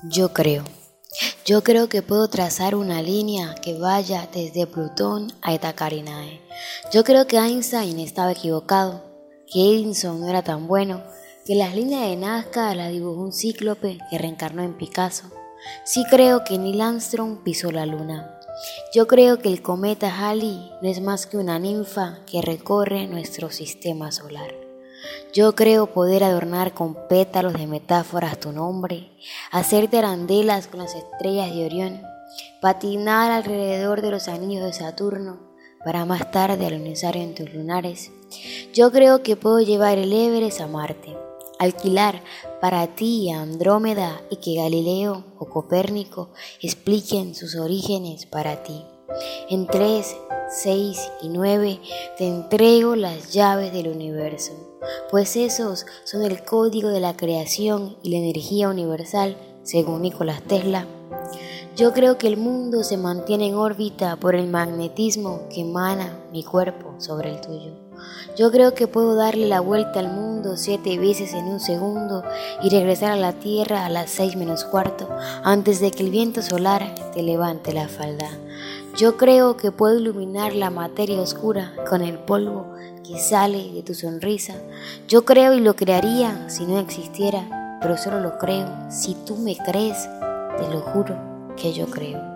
Yo creo. Yo creo que puedo trazar una línea que vaya desde Plutón a Eta Carinae. Yo creo que Einstein estaba equivocado, que Edison no era tan bueno, que las líneas de Nazca las dibujó un cíclope que reencarnó en Picasso. Sí creo que Neil Armstrong pisó la luna. Yo creo que el cometa Halley no es más que una ninfa que recorre nuestro sistema solar. Yo creo poder adornar con pétalos de metáforas tu nombre, hacerte arandelas con las estrellas de Orión, patinar alrededor de los anillos de Saturno, para más tarde alunizar en tus lunares. Yo creo que puedo llevar el Everest a Marte, alquilar para ti a Andrómeda y que Galileo o Copérnico expliquen sus orígenes para ti. En 3, 6 y 9 te entrego las llaves del universo, pues esos son el código de la creación y la energía universal, según Nicolás Tesla. Yo creo que el mundo se mantiene en órbita por el magnetismo que emana mi cuerpo sobre el tuyo. Yo creo que puedo darle la vuelta al mundo 7 veces en un segundo y regresar a la Tierra a las 6 menos cuarto antes de que el viento solar te levante la falda. Yo creo que puedo iluminar la materia oscura con el polvo que sale de tu sonrisa. Yo creo y lo crearía si no existiera, pero solo lo creo si tú me crees, te lo juro que yo creo.